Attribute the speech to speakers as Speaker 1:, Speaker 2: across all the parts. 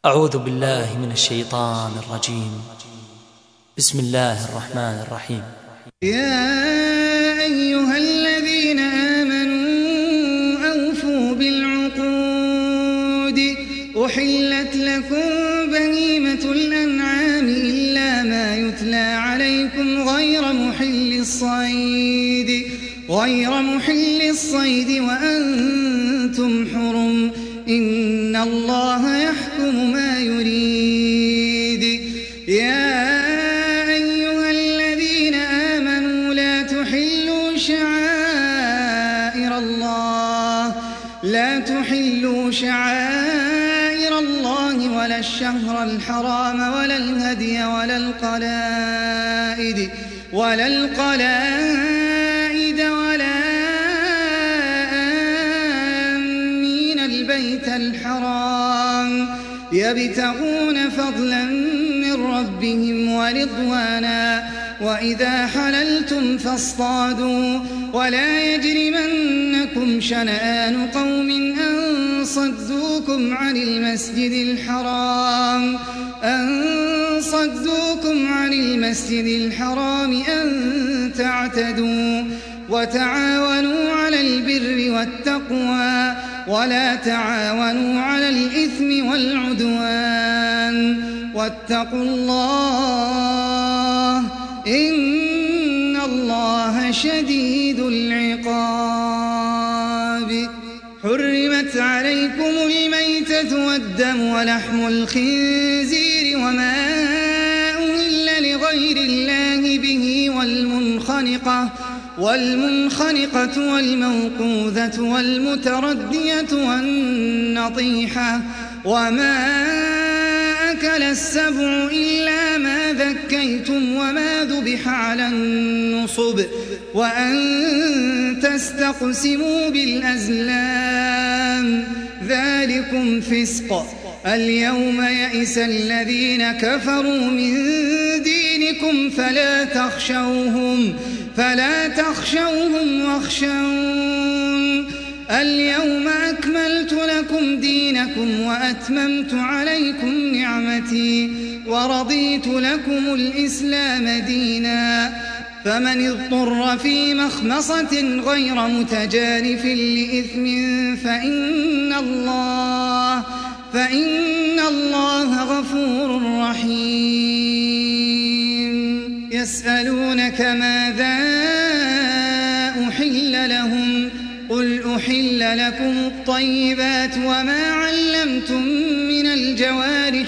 Speaker 1: أعوذ بالله من الشيطان الرجيم. بسم الله الرحمن الرحيم.
Speaker 2: يا أيها الذين آمنوا أوفوا بالعقود أحلت لكم بهيمة الأنعام إلا ما يتلى عليكم غير محل الصيد وأنتم حرم إن الله يحكم ما يريد. يا أيها الذين آمنوا لا تحلوا شعائر الله ولا الشهر الحرام ولا الهدي ولا القلائد ولا آمين البيت الحرام يبتغون فضلا من ربهم ورضوانا وإذا حللتم فاصطادوا ولا يجرمنكم شنآن قوم أن صدوكم عن المسجد الحرام أن تعتدوا وتعاونوا على البر والتقوى ولا تعاونوا على الإثم والعدوان واتقوا الله إن الله شديد العقاب. حرمت عليكم الميتة والدم ولحم الخنزير وما أهل لغير الله به والمنخنقة والموقوذة والمتردية والنطيحة وما أكل السبع إلا ما ذكيتم وما ذبح على النصب وأن تستقسموا بالأزلام ذلكم فسق. اليوم يئس الذين كفروا من دينكم فلا تخشوهم واخشون. اليوم أكملت لكم دينكم وأتممت عليكم نعمتي ورضيت لكم الإسلام دينا. فمن اضطر في مخمصة غير متجانف لإثم فإن الله غفور رحيم. يسألونك ماذا أحل لهم قل أحل لكم الطيبات وما علمتم من الجوارح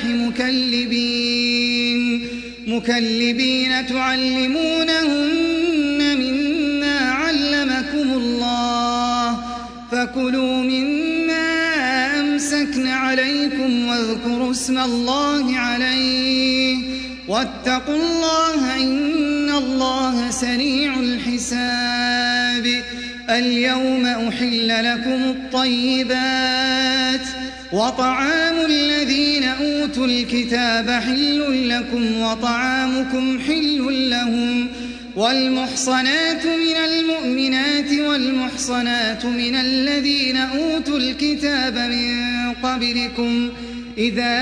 Speaker 2: مكلبين تعلمونهن مما علمكم الله فكلوا مما أمسكن عليكم واذكروا اسم الله عليه واتقوا الله إن الله سريع الحساب. اليوم أحل لكم الطيبات وطعام الذين أوتوا الكتاب حل لكم وطعامكم حل لهم والمحصنات من المؤمنات والمحصنات من الذين أوتوا الكتاب من قبلكم إذا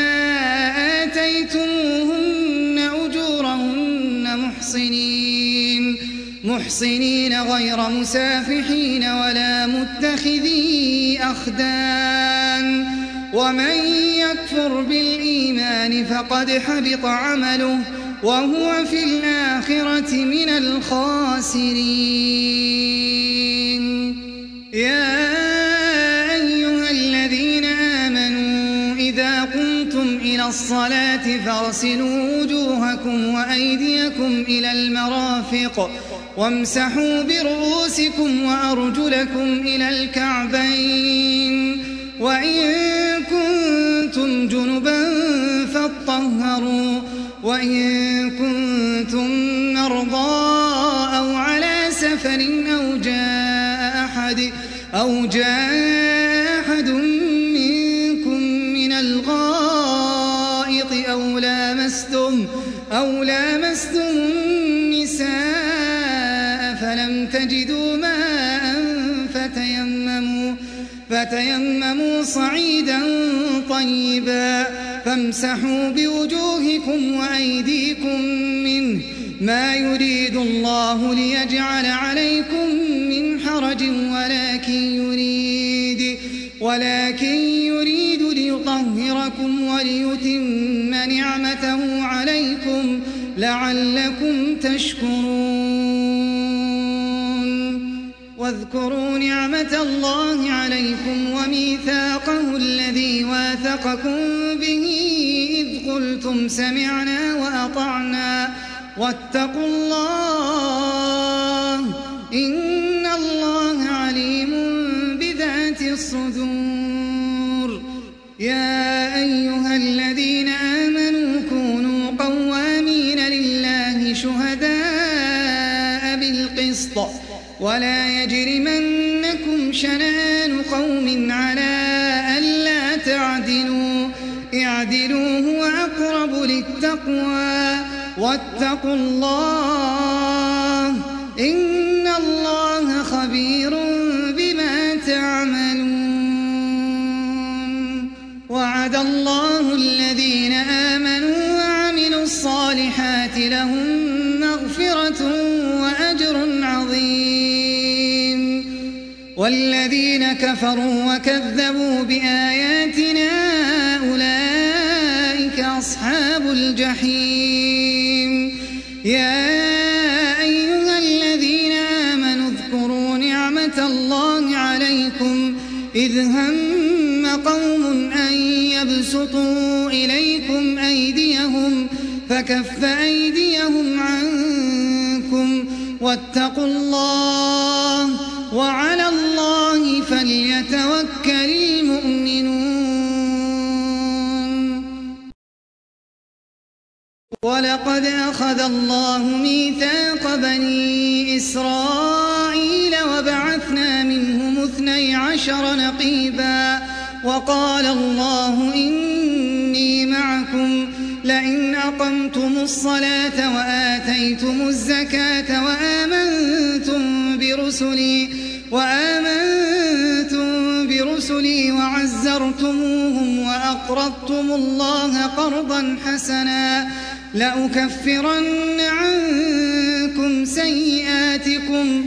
Speaker 2: آتيتموهن أجورهن محصنين غير مسافحين ولا متخذي أخدان ومن يكفر بالإيمان فقد حبط عمله وهو في الآخرة من الخاسرين. يا أيها الذين آمنوا إذا قمتم إلى الصلاة فاغسلوا وجوهكم وأيديكم إلى المرافق وامسحوا برؤوسكم وأرجلكم إلى الكعبين وإن كنتم جنبا فاطهروا وإن كنتم مرضى أو على سفر أو جاء أحد منكم من الغائط أو لامستم النساء فلم تجدوا ماء فتيمموا صعيدا طيبا فامسحوا بوجوهكم وأيديكم منه ما يريد الله ليجعل عليكم من حرج ولكن يريد ليطهركم وليتم نعمته عليكم لعلكم تشكرون. واذكروا نعمة الله عليكم وميثاقه الذي واثقكم به إذ قلتم سمعنا وأطعنا واتقوا الله إن الله عليم بذات الصدور. يا أيها الذين آمنوا كونوا قوامين لله شهداء بالقسط ولا يجرمنكم شنآن قوم على ألا تعدلوا اعدلوا هو أقرب للتقوى واتقوا الله إن الله خبير بما تعملون. وعد الله الذين آمنوا وعملوا الصالحات لهم مغفرة وأجر عظيم. والذين كفروا وكذبوا بآياتنا أولئك أصحاب الجحيم. يا أيها الذين آمنوا اذكروا نعمة الله عليكم إذ هم قوم أن يبسطوا إليكم أيديهم فكف أيديهم عنكم واتقوا الله وعلى الله فليتوكل المؤمنون. ولقد أخذ الله ميثاق بني إسرائيل وبعثنا منهم 12 نقيبا وقال الله إني معكم لئن أقمتم الصلاة وآتيتم الزكاة وآمنتم برسلي وعزرتموهم وأقرضتم الله قرضا حسنا لأكفرن عنكم سيئاتكم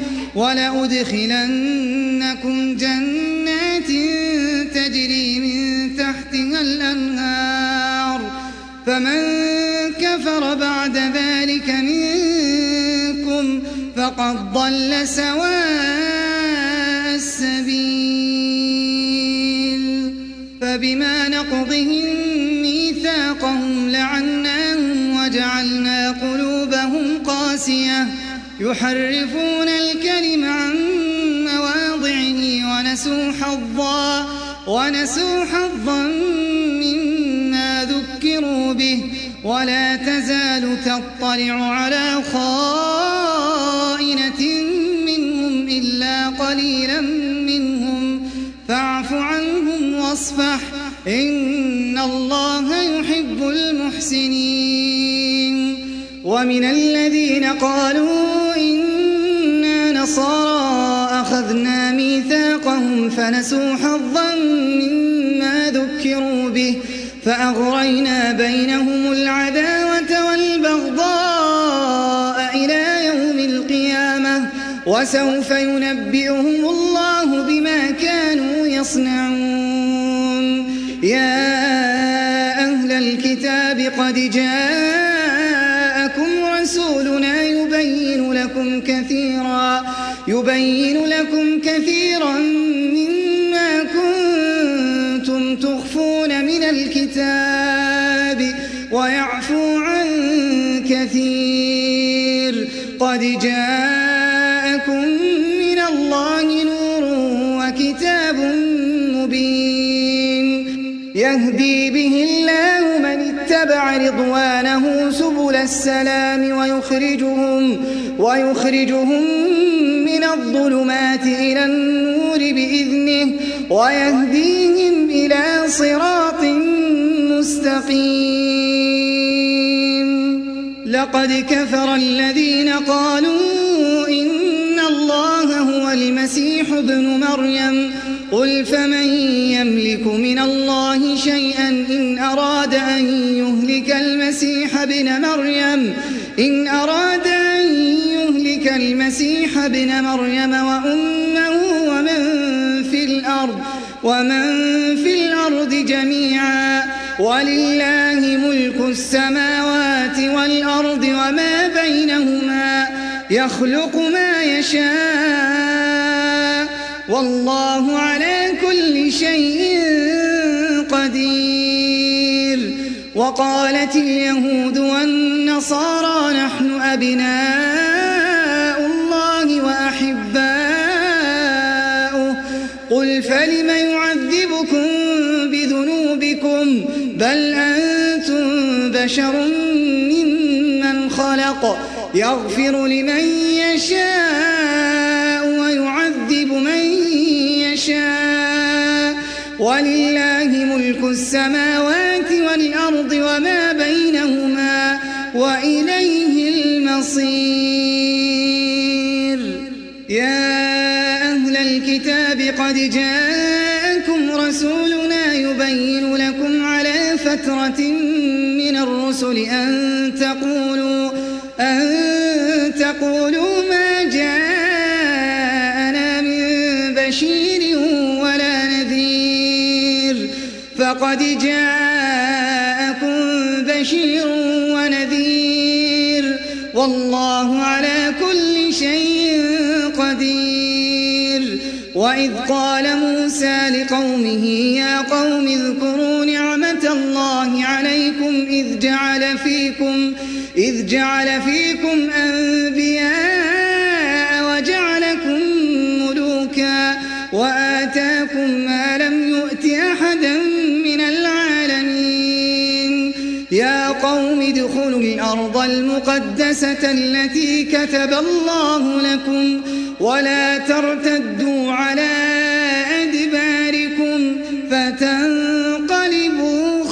Speaker 2: ولأدخلنكم جنات تجري من تحتها الأنهار فمن كفر بعد ذلك منكم فقد ضل سواء السبيل. فبما نقضهم ميثاقهم لعناهم وجعلنا قلوبهم قاسية يحرفون الكلم عن مواضعه ونسوا حظا مما ذكروا به ولا تزال تطلع على خائنة منهم إلا قليلا منهم فاعف عنهم واصفح إن الله يحب المحسنين. ومن الذين قالوا إنا نصارى أخذنا ميثاقهم فنسوا حظا مما ذكروا به فأغرينا بينهم العداوة والبغضاء إلى يوم القيامة وسوف ينبئهم الله بما كانوا يصنعون. يا أهل الكتاب قد جاءكم رسولنا يبين لكم كثيرا مما كنتم تخفون من الكتاب ويعفو عن كثير. قد جاءكم من الله نور وكتاب مبين يهدي به الله من اتبع رضوانه سبل السلام ويخرجهم من الظلمات إلى النور بإذنه ويهديهم إلى صراط مستقيم. لقد كفر الذين قالوا إن الله هو المسيح ابن مريم قل فمن يملك من الله شيئا إن أراد أن يهلك المسيح ابن مريم وأمه ومن في الأرض جميعا ولله ملك السماوات والأرض وما بينهما يخلق ما يشاء والله على كل شيء قدير. وقالت اليهود والنصارى نحن أبناء الله وأحباؤه قل فلم يعذبكم بذنوبكم بل أنتم بشر ممن خلق يغفر لمن يشاء ويعذب من يشاء ولله ملك السماوات والأرض وما بينهما وإليه المصير. يا أهل الكتاب قد جاءكم رسولنا يبين لكم على فترة من الرسل أن تقولوا ما جاءنا من بشير ولا نذير فقد جاءكم بشير ونذير والله على كل شيء قدير. وإذ قال موسى لقومه يا قوم اذكروا نعمة الله عليكم إذ جعل فيكم أنبياء وجعلكم ملوكا وآتاكم ما لم يؤت أحدا من العالمين. يا قوم ادخلوا الأرض المقدسة التي كتب الله لكم ولا ترتدوا على أدباركم فتنقلبوا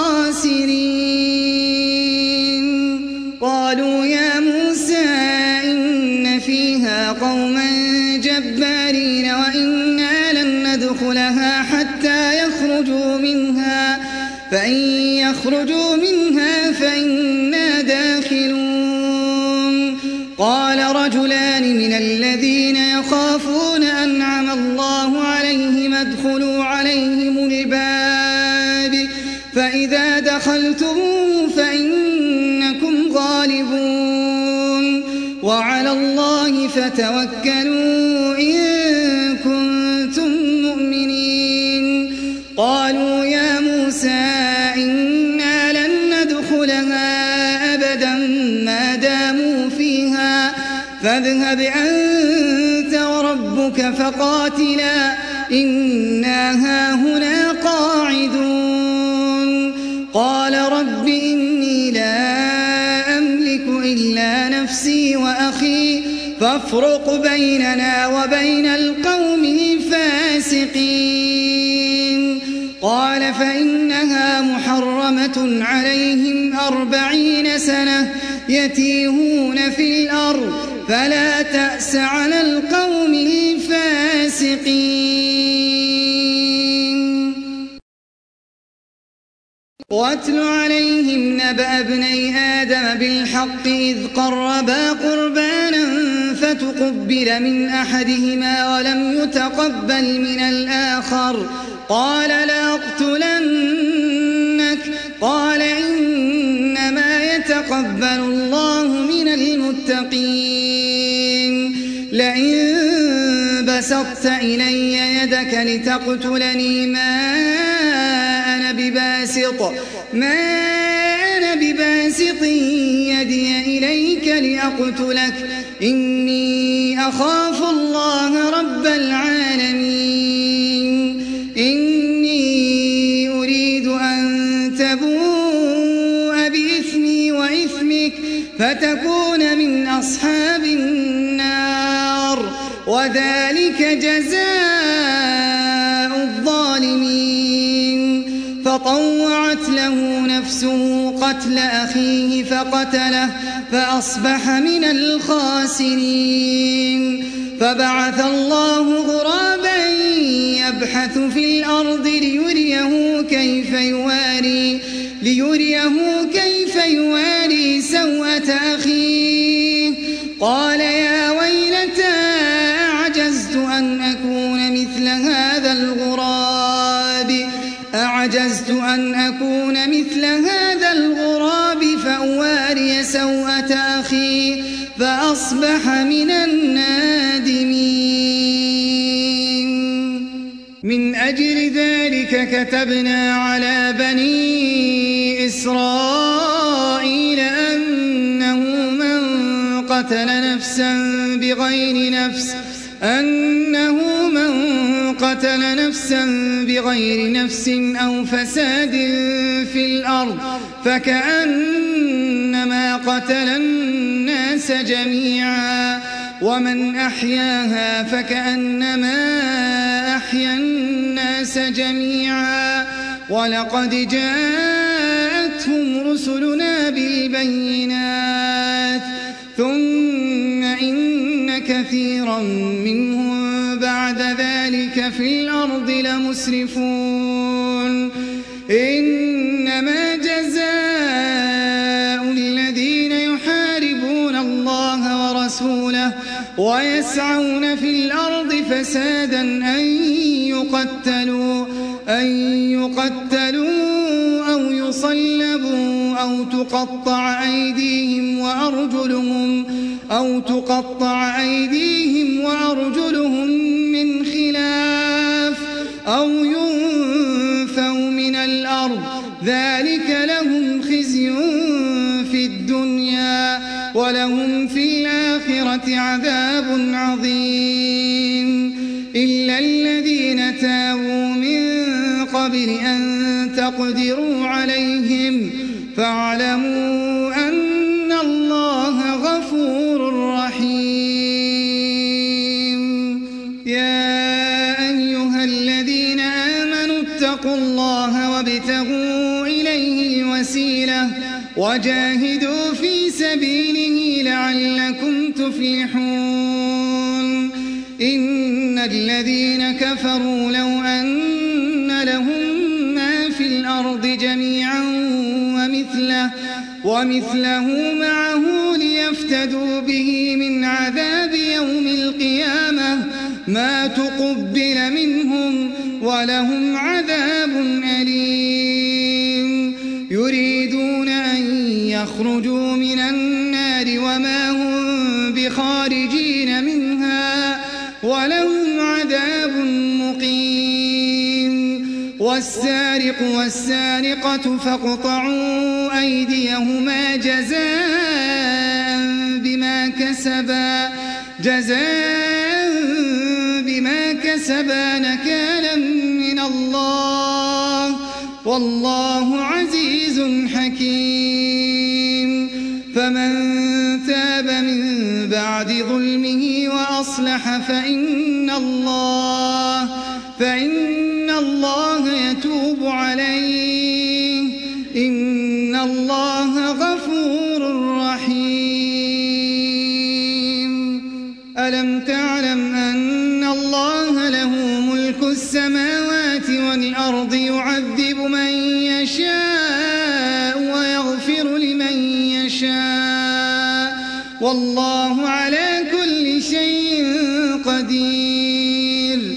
Speaker 2: خاسرين. قالوا يا موسى إن فيها قوما جبارين وإنا لن ندخلها حتى يخرجوا منها فإن يخرجوا منها فإنا داخلون. قال رجلان من الذين يخافون أنعم الله عليهم ادخلوا عليهم الباب فإذا دخلتموه فإنكم غالبون وعلى الله فتوكلوا إن كنتم مؤمنين. قالوا يا موسى إنا لن ندخلها أبدا ما داموا فيها فاذهب أنت وربك فقاتلا إنا هاهنا قاعدون. قال رب إني لا أملك إلا نفسي وأخي فافرق بيننا وبين القوم الفاسقين. قال فإنها محرمة عليهم 40 سنة يتيهون في الأرض فلا تأس على القوم الفاسقين. واتل عليهم نبأ ابني آدم بالحق إذ قربا قربانا فتقبل من أحدهما ولم يتقبل من الآخر قال لأقتلنك قال إنما يتقبل الله من المتقين. لئن بسطت إلي يدك لتقتلني ما أنا بباسط يدي إليك لأقتلك إني أخاف الله رب العالمين. إني أريد أن تبوء بإثمي وإثمك فتكون من أصحاب النار وذلك جزاء الظالمين. فطوعت له نفسه قتل أخيه فقتله فأصبح من الخاسرين. فبعث الله غرابا يبحث في الأرض ليريه كيف يواري سوءة أخيه قال يا ويلتى أعجزت أن أكون مثل هذا الغراب فأواري سوءة أخي فأصبح من النادمين. من أجل ذلك كتبنا على بني إسرائيل أنه من قتل نفسا بغير نفس أو فساد في الأرض فكأنما قتل الناس جميعا ومن أحياها فكأنما أحيا الناس جميعا ولقد جاءتهم رسلنا بالبينات ثم إن كثيرا منهم بعد ذلك في الأرض لمسرفون. إنما جزاء الذين يحاربون الله ورسوله ويسعون في الأرض فسادا أن يقتلوا أو يصلبوا أو تقطع أيديهم وأرجلهم من خلاف أو ينفوا من الأرض ذلك لهم خزي في الدنيا ولهم في الآخرة عذاب عظيم. إلا الذين تابوا من قبل أن تقدروا عليهم فاعلموا أن الله غفور رحيم. يا أيها الذين آمنوا اتقوا الله وابتغوا إليه الوسيلة وجاهدوا في سبيله لعلكم تفلحون. إن الذين كفروا لو أن لهم ما في الأرض جميعا ومثله معه ليفتدوا به من عذاب يوم القيامة ما تقبل منهم ولهم عذاب أليم. يريدون أن يخرجوا من النار وما هم بخارجين منها ولهم عذاب مقيم. والسارق والسارقة فاقطعوا أيديهما جزاء بما كسبا نكالا من الله والله عزيز حكيم. فمن تاب من بعد ظلمه وأصلح فإن الله يتوب عليه إن الله غفور رحيم. ألم تعلم أن الله له ملك السماوات والأرض يعذب من يشاء ويغفر لمن يشاء والله على كل شيء قدير.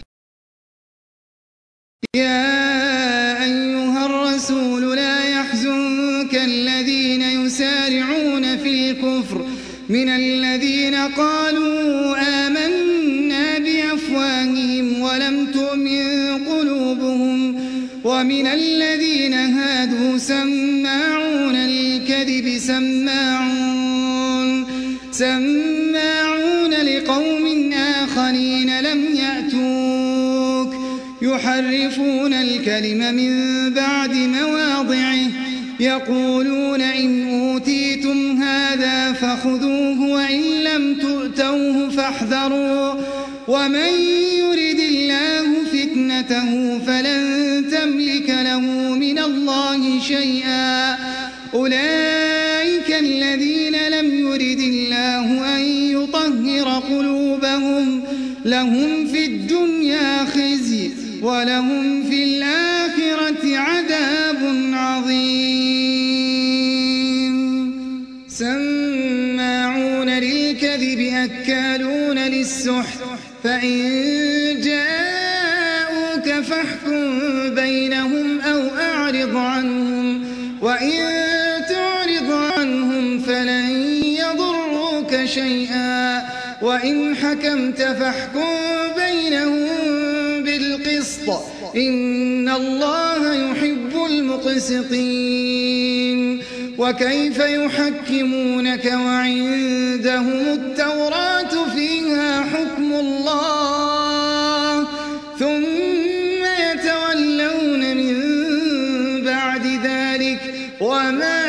Speaker 2: يا أيها الرسول لا يحزنك الذين يسارعون في الكفر من الذين قالوا آمنا بأفواههم ولم تؤمن قلوبهم ومن الذين هادوا سماعون للكذب سماعون لقوم آخرين لم يأتوك يحرفون الكلم من بعد مواضعه يقولون إن أوتيتم هذا فخذوه وإن لم تؤتوه فاحذروا ومن يرد الله فتنته فلن تملك له من الله شيئا. أولئك الذين لم يرد الله أن يطهر قلوبهم لهم في الدنيا خزي ولهم في الآخرة عذاب عظيم. سماعون للكذب أكالون للسحت فإن جاءوك فاحكم بينهم أو أعرض عنهم وإن تعرض عنهم فلن يضروك شيئا وإن حكمت فاحكم بينهم بالقسط إن الله يحب المقسطين. وكيف يحكمونك وعندهم التوراة فيها حكم الله ثم يتولون من بعد ذلك وما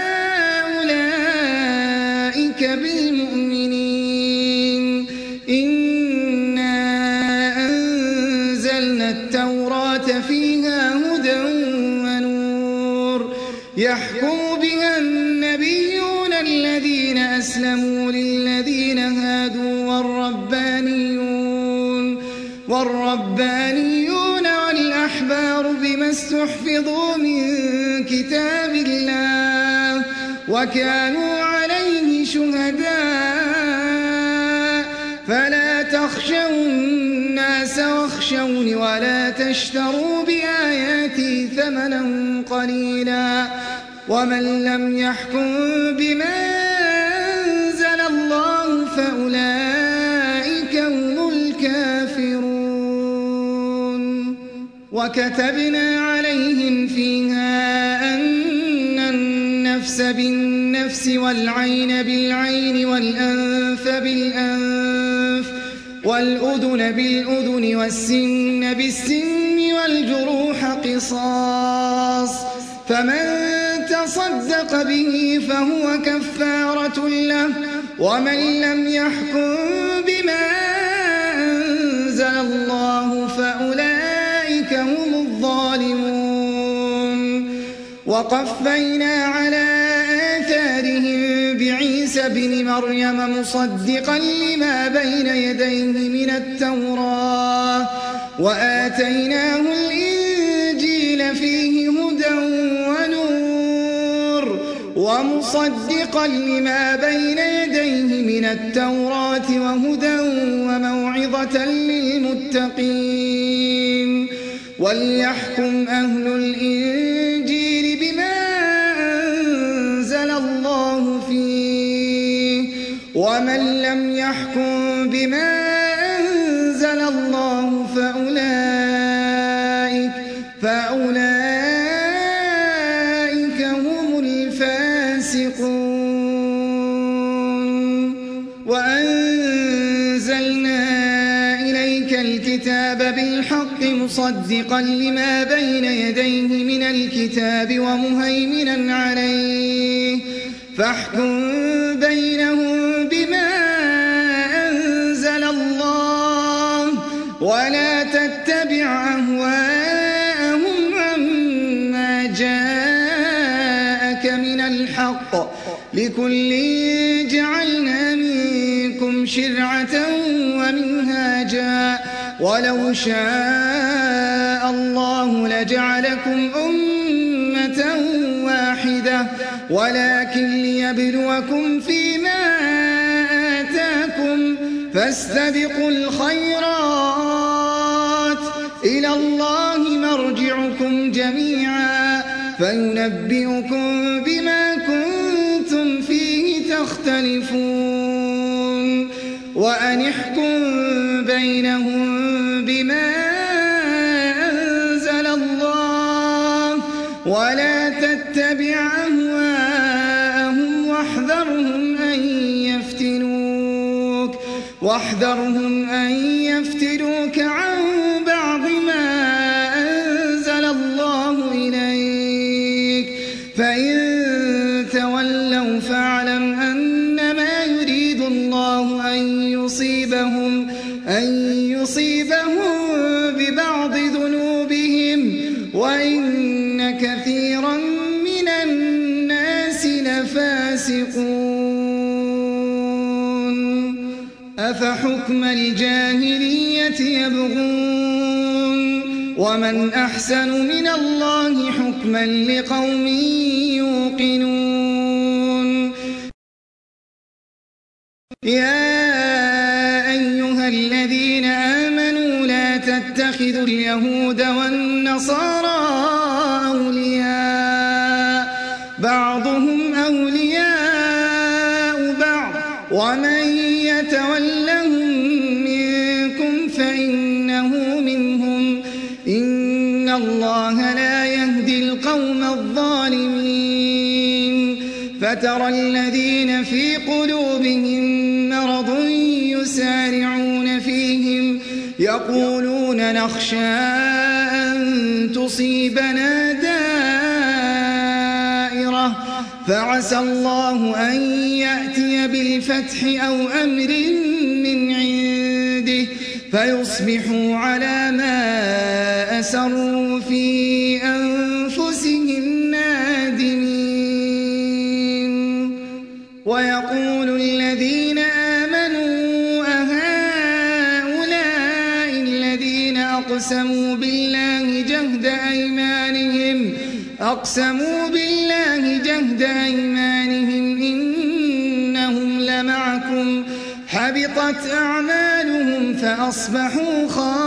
Speaker 2: أولئك بالمؤمنين. إنا أنزلنا التوراة فيها هدى ونور يحكم بها النبيون الذين أسلموا للذين هادوا والربانيون والأحبار بما استحفظوا من كتاب الله وكانوا عليه شهداء فلا تخشوا الناس واخشوني ولا تشتروا بآياتي ثمنا قليلا ومن لم يحكم بما أنزل الله فأولئك هم الكافرون. وكتبنا عليهم فيها أن النفس بالنفس والعين بالعين والأنف بالأنف والأذن بالأذن والسن بالسن والجروح قصاص فمن تصدق به فهو كفارة له ومن لم يحكم بما أنزل الله فأولئك هم الظالمون. وقفينا على آثارهم بعيسى بن مريم مصدقا لما بين يديه من التوراة وآتيناه الإنجيل فيه هدى ونور ومصدقا لما بين يديه من التوراة وهدى وموعظة للمتقين. وليحكم أهل الإنجيل بما أنزل الله فيه ومن لم يحكم بما أنزل الله فأولئك هم الفاسقون. وأنزلنا إليك الكتاب بالحق مصدقا لما بين يديه من الكتاب ومهيمنا عليه فاحكم بينهم بما أنزل الله ولا تتبع أهواءهم عما جاءك من الحق لكل جعلنا منكم شرعة ومنهاجا ولو شاء الله لجعلكم أمة واحدة ولكن ليبلوكم فيما آتاكم فاستبقوا الخيرات إلى الله مرجعكم جميعا فينبئكم بما كنتم فيه تختلفون. وأن احكم بينهم بما أنزل الله ولا تتبع أهواءهم واحذرهم أن يفتنوك عن بعض ما أنزل الله إليك فإن تولوا فاعلم أنما يريد الله أن يصيبهم ببعض ذنوبهم وإن كثيرا من الناس لفاسقون. أفحكم الجاهلية يبغون ومن أحسن من الله حكما لقوم يوقنون يا أيها الذين آمنوا لا تتخذوا اليهود والنصارى أولياء بعضهم أولياء بعض ومن يتولهم منكم فإنه منهم إن الله لا يهدي القوم الظالمين فترى الذين في قلوبهم مرض يسارعون فيهم يقولون نخشى أن تصيبنا دائرة فعسى الله أن يأتي بالفتح أو أمر من عنده فيصبحوا على ما أسروا في أنفسهم نادمين ويقول الذين آمنوا أهؤلاء الذين أقسموا بالله جهد أيمانهم إنهم لمعكم حبطت أعمالهم فأصبحوا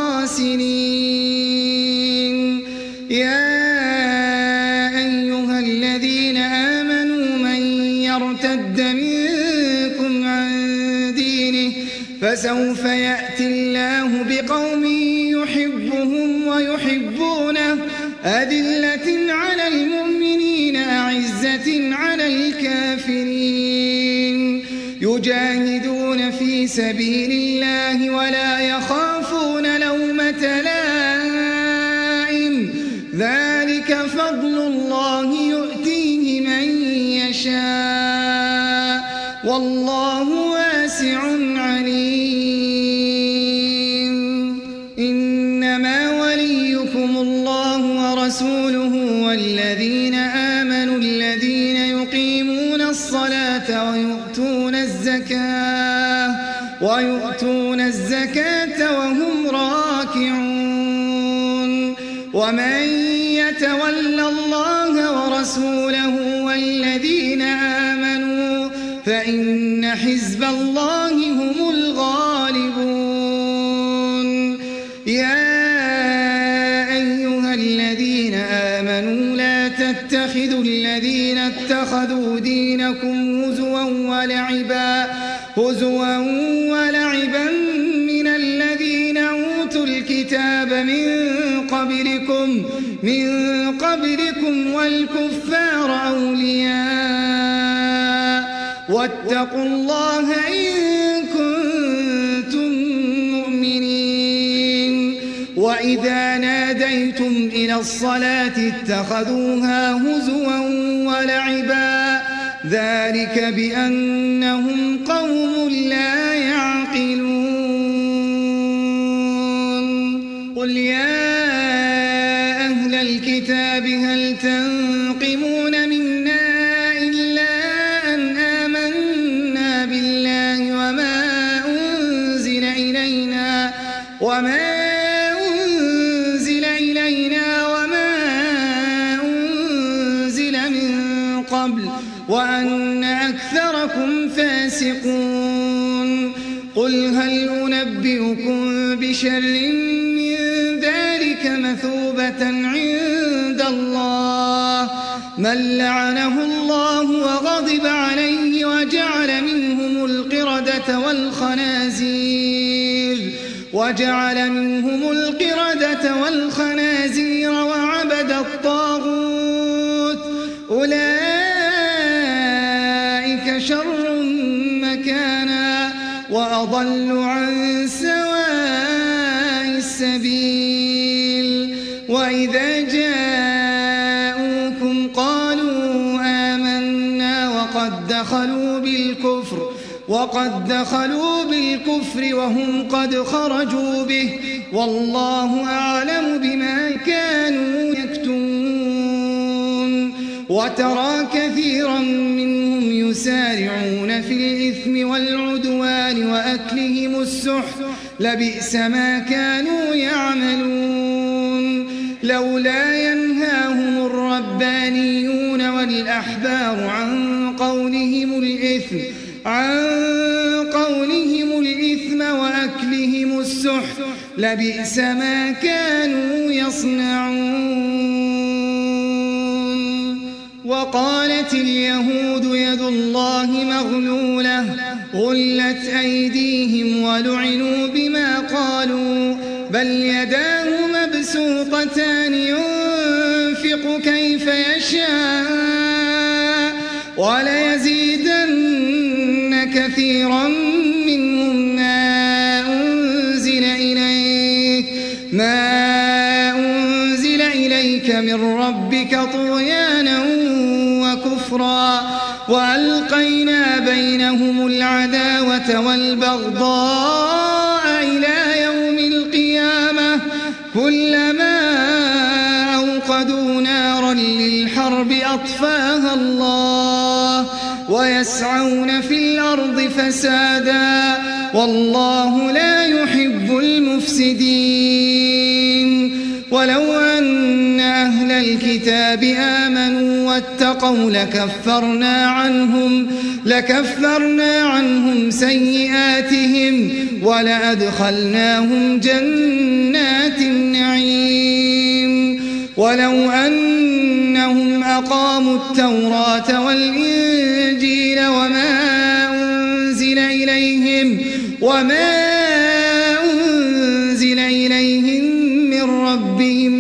Speaker 2: خاسرين يا أيها الذين آمنوا من يرتد منكم عن دينه فسوف يأتي الله بقوم يحبهم ويحبونه أذلة على المؤمنين أعزة على الكافرين يجاهدون في سبيل الله ولا يخافون لومة لائم ذلك فضل الله يؤتيه من يشاء والله واسع عليم إنما وليكم الله ورسوله والذين آمنوا الذين يقيمون الصلاة ويؤتون الزكاة وهم راكعون ومن يتول الله ورسوله والذين آمنوا فإن حزب الله هم الغالبون يا أيها الذين آمنوا لا تتخذوا الذين اتخذوا دينكم هزوا ولعبا من الذين أوتوا الكتاب من قبلكم والكفار أولياء واتقوا الله إن كنتم مؤمنين وإذا ناديتم إلى الصلاة اتخذوها هزوا ولعبا ذلك بأنهم قوم لا يعقلون قل يا أهل الكتاب هل تنقمون منا إلا أن آمنا بالله وما أنزل إلينا وما أنزل من قبل وأن أكثركم فاسقون قل هل أنبئكم بشر من ذلك مثوبة عند الله من لعنه الله وغضب عليه وجعل منهم القردة والخنازير وعبد الطاغوت أولئك شر مكانا وأضل عن سواء السبيل وإذا جاءوكم قالوا آمنا وقد دخلوا بالكفر وهم قد خرجوا به والله أعلم بما كانوا يكتمون وترى كثيرا منهم يسارعون في الإثم والعدوان وأكلهم السحت لبئس ما كانوا يعملون لولا ينهاهم الربانيون والأحبار عن قولهم الإثم وأكلهم السحت لبئس ما كانوا يصنعون. وقالت اليهود يد الله مغلولة غلت أيديهم ولعنوا بما قالوا بل يداه مبسوطتان ينفق كيف يشاء وليزيدن كثيرا منهم ما أنزل إليك من ربك طغيانا وكفرا وألقينا بينهم العداوة والبغضاء إلى يوم القيامة كلما أوقدوا نارا للحرب أطفاها الله ويسعون في الأرض فسادا والله لا يحب المفسدين. ولو أن أهل الكتاب آمنوا واتقوا لكفرنا عنهم سيئاتهم ولأدخلناهم جنات النعيم. ولو أنهم أقاموا التوراة والإنجيل وما أنزل إليهم من ربهم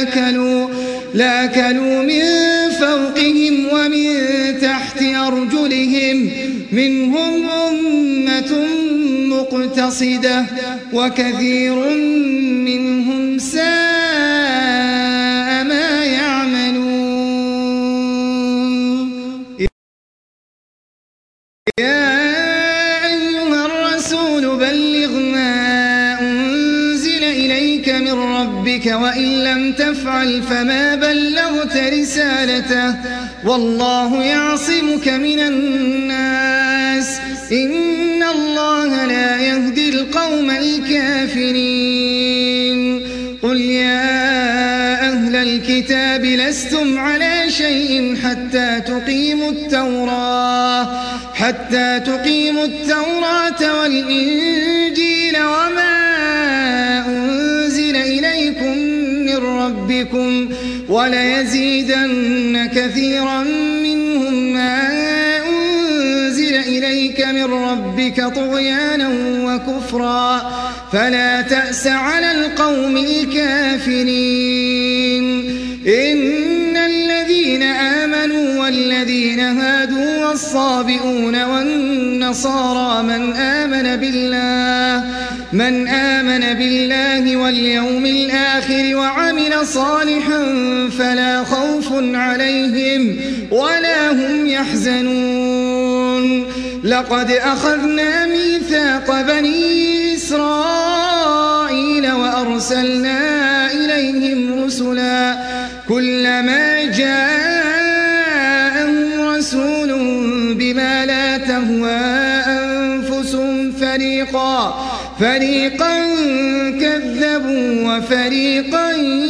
Speaker 2: لأكلوا من فوقهم ومن تحت أرجلهم منهم أمة مقتصدة وكثير منهم ساء ما يعملون. يا أيها الرسول بلغ ما أنزل إليك من ربك وإن لم تفعل فما بلغت رسالته والله يعصمك من الناس إن الله لا يهدي القوم الكافرين. قل يا أهل الكتاب لستم على شيء حتى تقيموا التوراة والإنجيل وما أنزل إليكم من ربكم وليزيدن كثيرا منهم ما أنزل إليك من ربك طغيانا وكفرا فلا تأس على القوم الكافرين. إن الذين آمنوا والذين هادوا والصابئون والنصارى من آمن بالله واليوم الآخر وعمل صالحا فلا خوف عليهم ولا هم يحزنون. لقد أخذنا ميثاق بني إسرائيل وأرسلنا إليهم رسلا كلما جاءهم رسول بما لا تهوى أنفسهم فريقا كذبوا وفريقا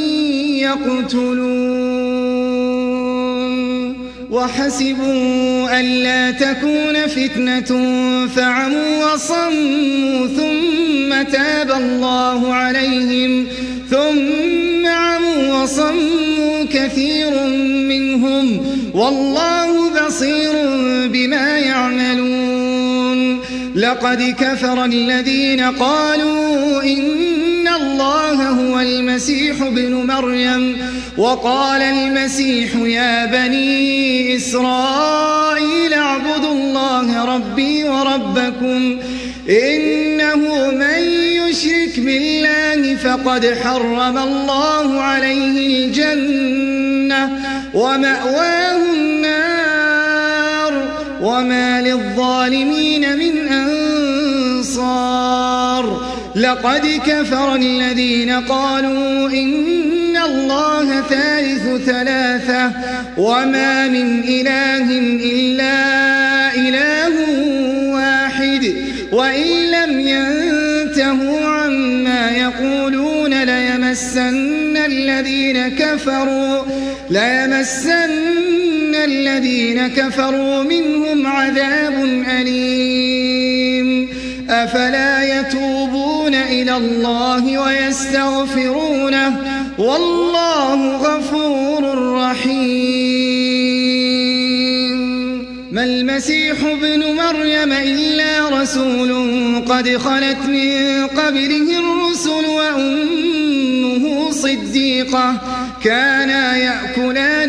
Speaker 2: يقتلون. وحسبوا ألا تكون فتنة فعموا وصموا ثم تاب الله عليهم ثم عموا وصموا كثير منهم والله بصير بما يعملون. لقد كفر الذين قالوا إن الله هو المسيح ابن مريم وقال المسيح يا بني إسرائيل اعبدوا الله ربي وربكم إنه من يشرك بالله فقد حرم الله عليه الجنة ومأواه النار وما للظالمين من أنصار. لقد كفر الذين قالوا إن الله ثالث ثلاثة وما من إله إلا إله واحد وإن لم ينتهوا عما يقولون ليمسن الذين الذين كفروا منهم عذاب أليم أفلا يتوبون إلى الله ويستغفرونه والله غفور رحيم. ما المسيح ابن مريم إلا رسول قد خلت من قبله الرسل وأمه صديقة كانا يأكلان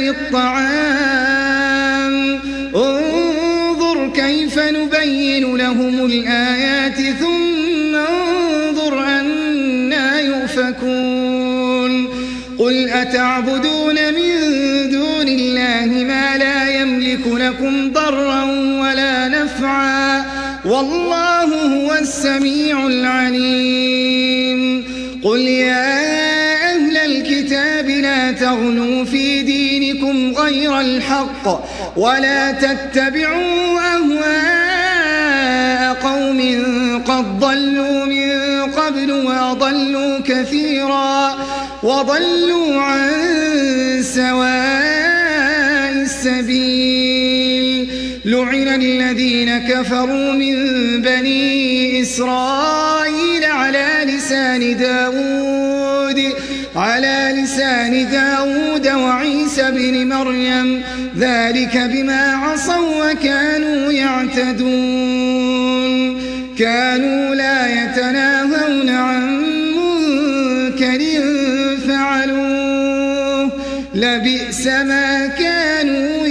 Speaker 2: الطعام انظر كيف نبين لهم الآيات ثم انظر أنا يؤفكون. قل أتعبدون من دون الله ما لا يملك لكم ضرا ولا نفعا والله هو السميع العليم. قل يا أهل الكتاب لا تغلوا في دينكم غير الحق ولا تتبعوا أهواء قوم قد ضلوا من قبل وأضلوا كثيرا وضلوا عن سواء السبيل. لعن الذين كفروا من بني إسرائيل على لسان داود وعيسى بن مريم ذلك بما عصوا وكانوا يعتدون. كانوا لا يتناهون عن منكر فعلوه لبئس ما كانوا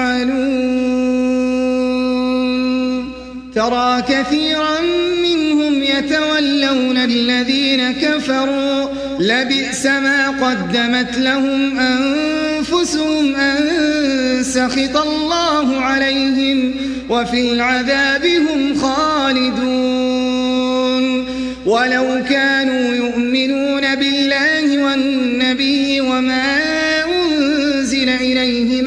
Speaker 2: يفعلون. ترى كثيرا منهم يتولون الذين كفروا لبئس ما قدمت لهم أنفسهم أن سخط الله عليهم وفي العذاب هم خالدون. ولو كانوا يؤمنون بالله والنبي وما أنزل إليه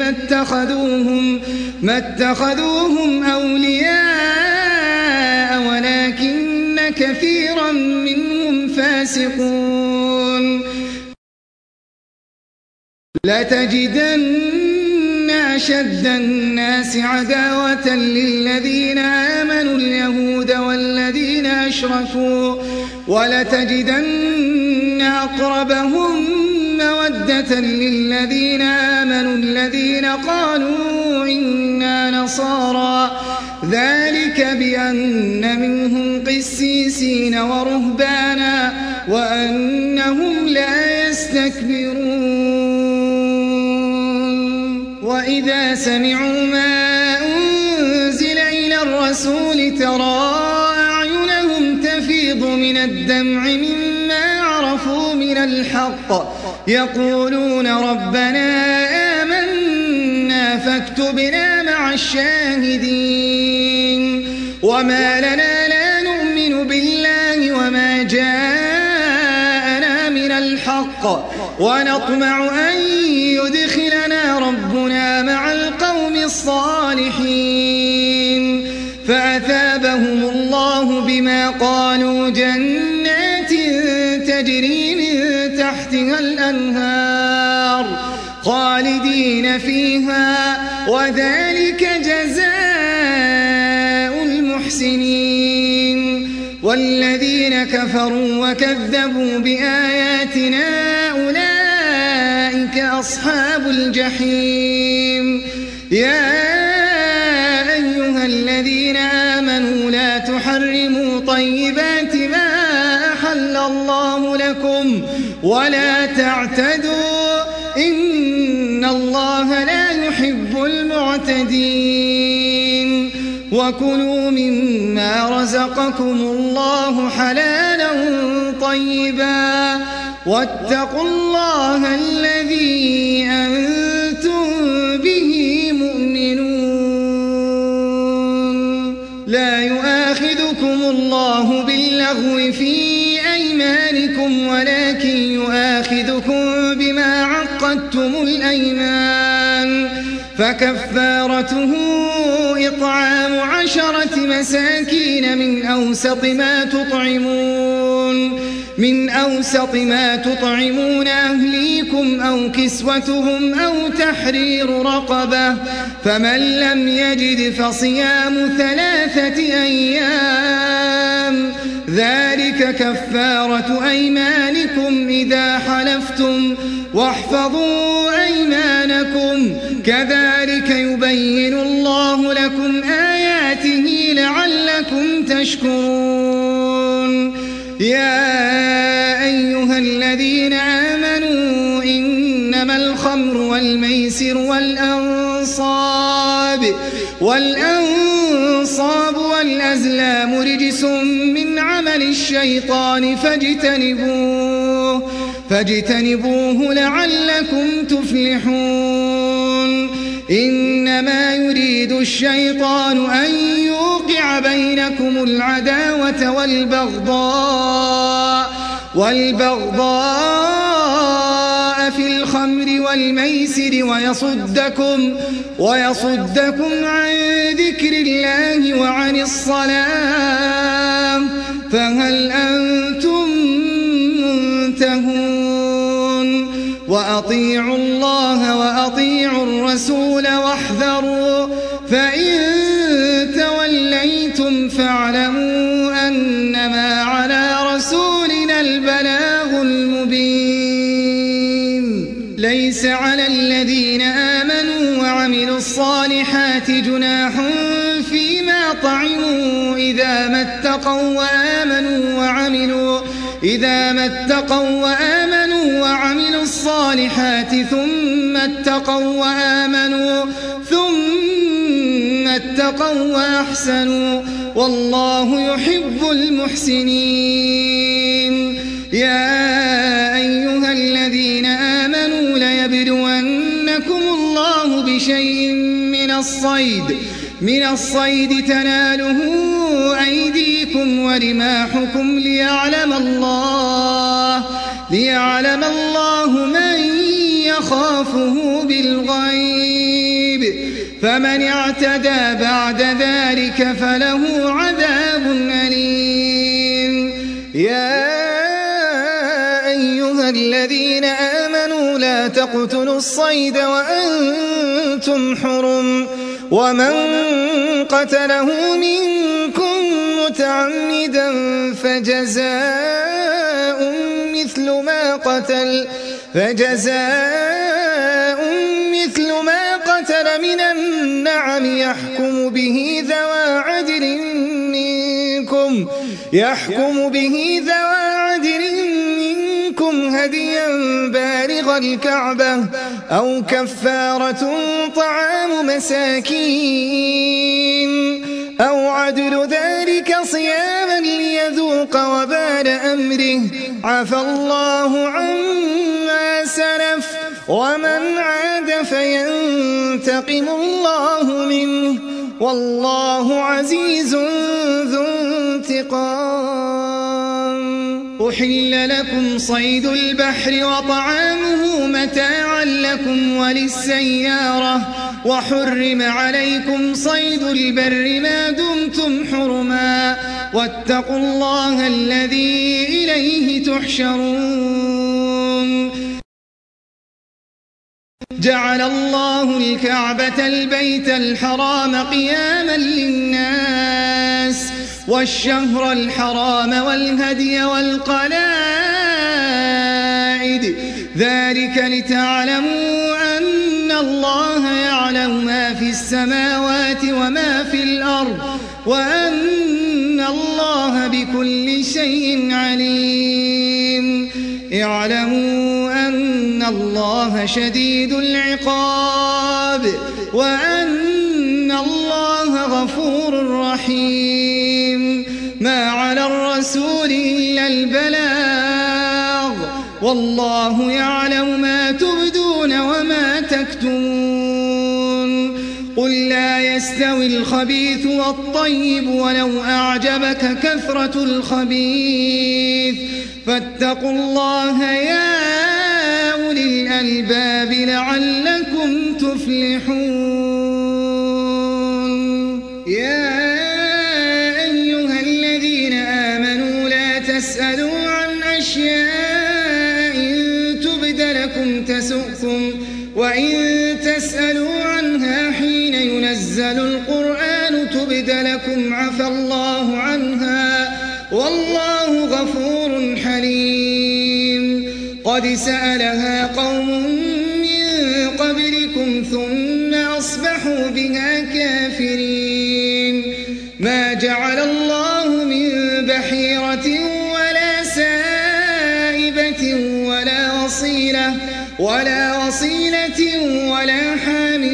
Speaker 2: ما اتخذوهم أولياء ولكن كثيرا منهم فاسقون. لتجدن أشد الناس عداوة للذين آمنوا اليهود والذين أشركوا ولتجدن أقربهم مودة للذين آمنوا الذين قالوا إنا نصارى ذلك بأن منهم قسيسين ورهبانا وأنهم لا يستكبرون. وإذا سمعوا ما أنزل إلى الرسول ترى أعينهم تفيض من الدمع مما عرفوا من الحق يقولون ربنا آمنا فاكتبنا مع الشاهدين. وما لنا لا نؤمن بالله وما جاءنا من الحق ونطمع أن يدخلنا ربنا مع القوم الصالحين. فأثابهم الله بما قالوا جنات تجري من تحتها الأنهار خالدين فيها وذلك جزاء المحسنين. والذين كفروا وكذبوا بآياتنا أولئك أصحاب الجحيم. يا أيها الذين آمنوا لا تحرموا طيبات ما أحل الله لكم ولا تعتدوا إن الله لا يحب المعتدين. وكلوا مما رزقكم الله حلالا طيبا واتقوا الله الذي أنتم به مؤمنون. لا يؤاخذكم الله باللغو في أيمانكم ولكن يؤاخذكم بما عقدتم الأيمان فكفارته إطعام 10 مساكين من أوسط ما تطعمون من أوسط ما تطعمون أهليكم أو كسوتهم أو تحرير رقبة، فمن لم يجد فصيام 3 أيام، ذلك كفارة أيمانكم إذا حلفتم، واحفظوا أيمانكم، كذلك يبين الله لكم آياته لعلكم تشكرون. يا أيها الذين آمنوا إنما الخمر والميسر والأنصاب والأزلام رجس من عمل الشيطان فاجتنبوه لعلكم تفلحون. إنما يريد الشيطان أن يوقع بينكم العداوة والبغضاء في الخمر والميسر ويصدكم عن ذكر الله وعن الصلاة، فهل أنتم منتهون؟ وأطيعوا الله وأطيعوا الرسول واحذروا، فإن توليتم فاعلموا أنما على رسولنا البلاغ المبين. ليس على الذين آمنوا وعملوا الصالحات جناح فيما طعموا إذا ما اتقوا وآمنوا وعملوا الصالحات ثم اتقوا وأحسنوا، والله يحب المحسنين. يا أيها الذين آمنوا ليبلونكم الله بشيء من الصيد تناله أيديكم ورماحكم ليعلم الله من يخافه بالغيب، فمن اعتدى بعد ذلك فله عذاب أليم. يا أيها الذين آمنوا لا تقتلوا الصيد وأنتم حرم، ومن قتله منكم متعمدا فجزاء مثل ما قتل من النعم يحكم به ذوى عدل منكم هديا بالغ الكعبة أو كفارة طعام مساكين أو عدل ذلك صياما ليذوق وبال أمره، عفى الله عما سلف، ومن عاد فينتقم الله منه، والله عزيز ذو انتقام. أحل لكم صيد البحر وطعامه متاعا لكم وللسيارة، وحرم عليكم صيد البر ما دمتم حرما، واتقوا الله الذي إليه تحشرون. جعل الله الكعبة البيت الحرام قياما للناس والشهر الحرام والهدي والقلائد، ذلك لتعلموا أن الله يعلم ما في السماوات وما في الأرض، وأن الله بكل شيء عليم. اعلموا أن الله شديد العقاب، وأن الله غفور رحيم. ما على الرسول إلا البلاغ، والله يعلم ما تبدون وما تكتمون. قل لا يستوي الخبيث والطيب ولو أعجبك كثرة الخبيث، فاتقوا الله يا أولي الألباب لعلكم تفلحون. يا أيها الذين آمنوا لا تسألوا عن ينزل القرآن تبد لكم عفى الله عنها والله غفور حليم. قد سألها قوم من قبلكم ثم أصبحوا بها كافرين. ما جعل الله من بحيرة ولا سائبة ولا وصيلة ولا حام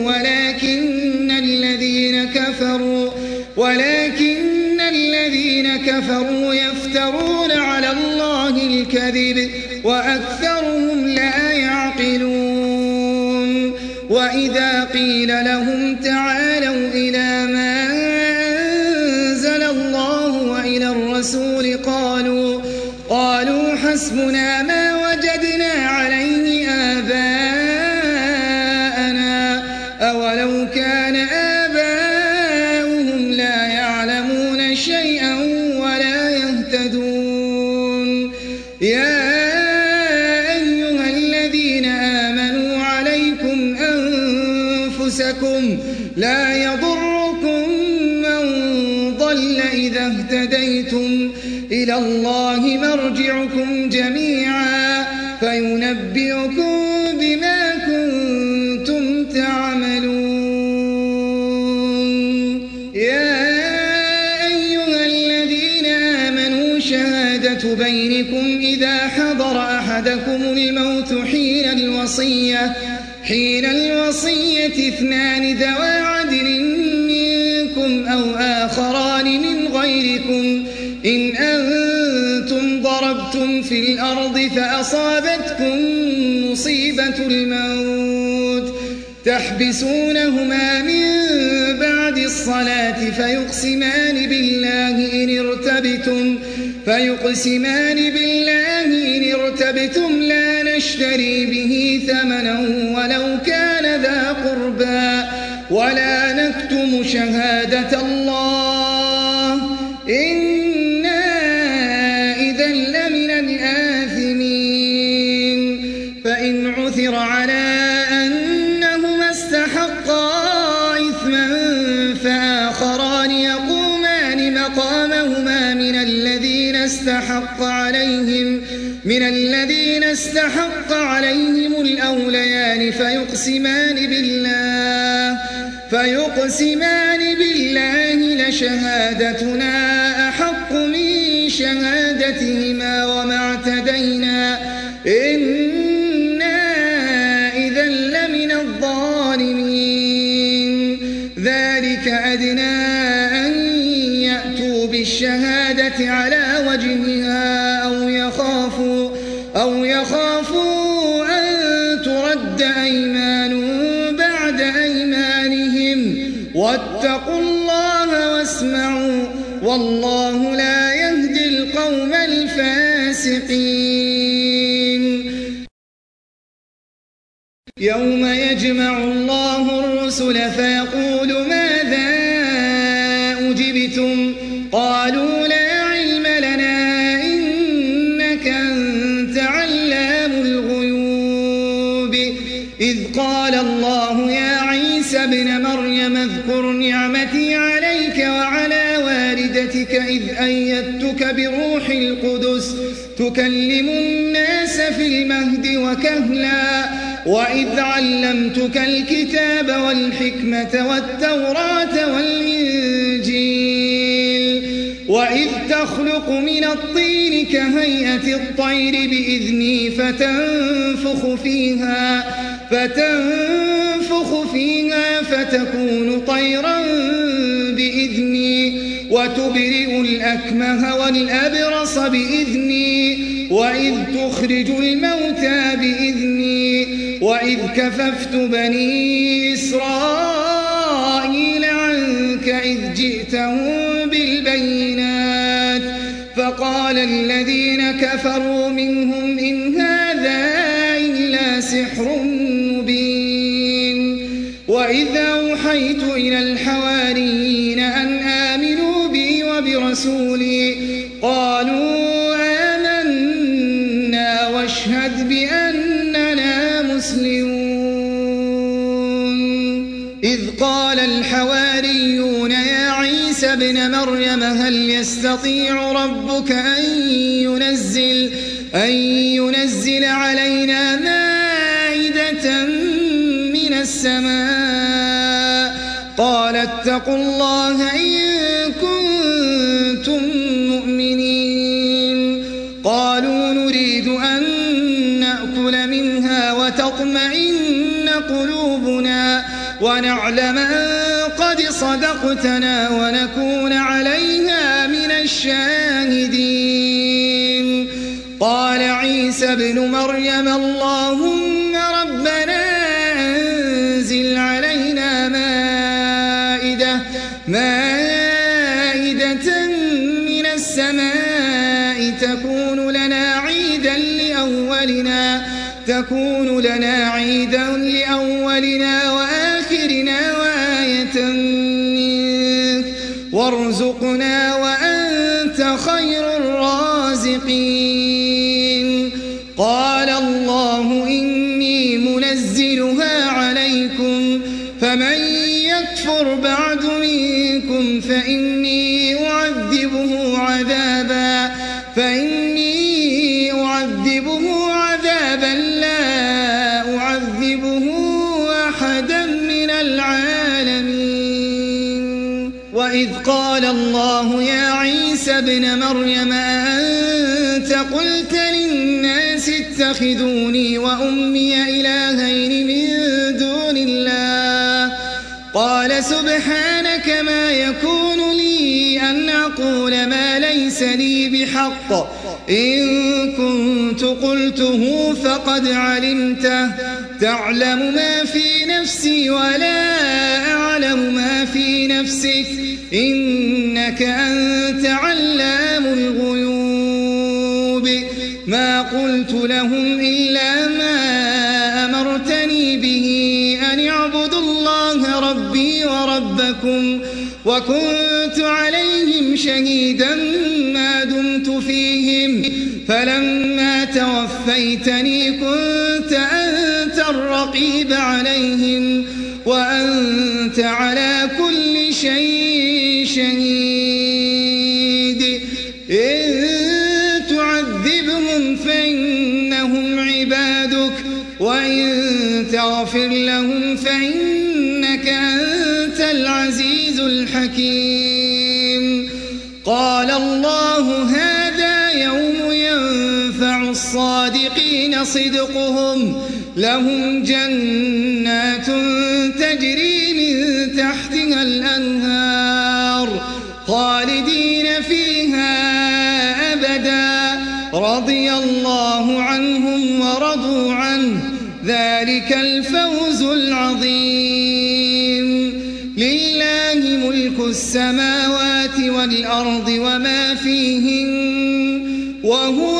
Speaker 2: ولكن الذين كفروا يفترون على الله الكذب وأكثرهم لا يعقلون. وإذا قيل لهم تعالوا إلى ما أنزل الله وإلى الرسول قالوا حسبنا ما وجدنا عليه آباءنا أولو كان آباؤهم لا يعلمون شيئا ولا يهتدون. يا أيها الذين آمنوا عليكم أنفسكم لا يضركم من ضل إذا اهتديتم إلى الله مرجعكم جميعا فينبئكم بما كنتم تعملون. يا أيها الذين آمنوا شهادة بينكم إذا حضر أحدكم الموت حين الوصية اثنان ذوى عدل منكم أو آخران من غيركم إن أنتم ضربتم في الأرض فأصابتكم مصيبة الموت تحبسونهما من بعد الصلاة فيقسمان بالله إن ارتبتم لا نشتري به ثمنا ولو كان ذا قربى ولا نكتم شهادة الله إنا إذا لمن الآثمين. فإن عثر على أنهما استحقا إثما فآخران يقومان مقامهما من الذين استحق عليهم الأوليان فيقسمان بالله لشهادتنا أحق من شهادتهما وما اعتدينا إنا إذا لمن الظالمين. ذلك أدنى أن يأتوا بالشهادة على وجهها أو يخافوا أن ترد أيمان بعد أيمانهم واتقوا الله واسمعوا والله لا يهدي القوم الفاسقين. يوم يجمع الله الرسل فيقول ماذا أجبتم قالوا لا علم لنا إنك أنت علام الغيوب. إذ قال الله يا عيسى ابن مريم اذكر نعمتي عليك وعلى والدتك إذ أيدتك بروح القدس تكلم الناس في المهد وكهلا وإذ علمتك الكتاب والحكمة والتوراة والإنجيل وإذ تخلق من الطين كهيئة الطير بإذني فتنفخ فيها فتكون طيرا بإذني وتبرئ الأكمه والأبرص بإذني وإذ تخرج الموتى بإذني وإذ كففت بني إسرائيل عنك إذ جئتهم بالبينات فقال الذين كفروا منهم إن هذا إلا سحر مبين. وإذا أوحيت إلى الحواريين أن آمنوا بي وبرسولي قالوا آمنا واشهد بأننا مسلمون. إذ قال الحواريون يا عيسى ابن مريم هل يستطيع ربك أن ينزل علينا مائدة من السماء قال اتقوا الله إن كنتم مؤمنين قالوا نريد أن نأكل منها وتطمئن قلوبنا ونعلم أن قد صدقتنا ونكون عليها من الشاهدين قال عيسى ابن مريم اللهم ربنا أنزل علينا مائدة من السماء تكون لنا عيدا لأولنا وآخرنا وآية منك وارزقنا وأنت خير الرازقين قال الله إني منزلها عليكم فمن يكفر بعد منكم فإني أعذبه عذابا لا أعذبه أحدا من العالمين وإذ قال الله يا عيسى ابن مريم أنت قلت للناس اتخذوني وأمي إلهين من دون الله قال سبحانك ما يكون لي أن أقول ما ليس لي بحق إن كنت قلته فقد علمته تعلم ما في نفسي ولا أعلم ما في نفسك إنك أنت علام الغيوب ما قلت لهم إلا ما أمرتني به أن اعبدوا الله ربي وربكم وكنت عليهم شهيدا ما دمت فيهم فلما توفيتني كنت أنت الرقيب عليهم وأنت على كل شيء شهيد إن تعذبهم فإنهم عبادك وإن تغفر لهم فإنك أنت العزيز الحكيم قال الله هذا يوم ينفع الصادقين صدقهم لهم جنات تجري من تحتها الأنهار خالدين فيها أبدا رضي الله عنهم ورضوا عنه ذلك الفوز العظيم لله ملك السماوات والأرض وما فيهن وهو